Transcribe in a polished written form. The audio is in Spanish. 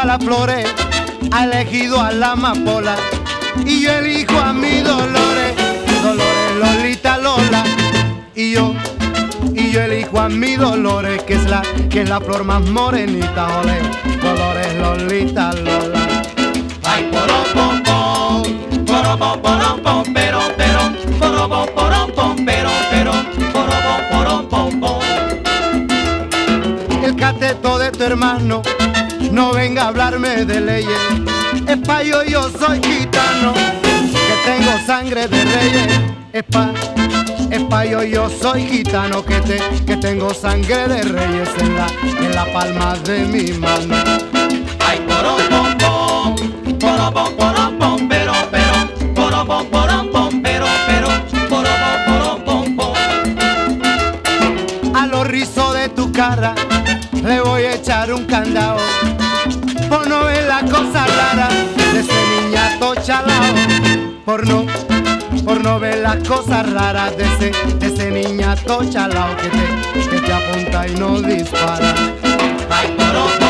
las flores, ha elegido a la amapola y yo elijo a mi Dolores, Dolores, Lolita, Lola. Y yo elijo a mi Dolores, que es la flor más morenita, ole, Dolores, Lolita, Lola. Ay, porom, pom, pero, porom, pom, pero, porom, pom. El cateto de tu hermano, no venga a hablarme de leyes. Es pa' yo soy gitano, que tengo sangre de reyes. Es pa' yo soy gitano, que tengo sangre de reyes en la palma de mi mano. Ay, porom, pom, pero, porom, pom, pero, porom, pom. A los rizos de tu cara le voy a echar un candado, por no ver la cosa rara de ese niñato chalao, por no ver las cosas raras de ese niñato chalao que te apunta y no dispara. Ay, porom,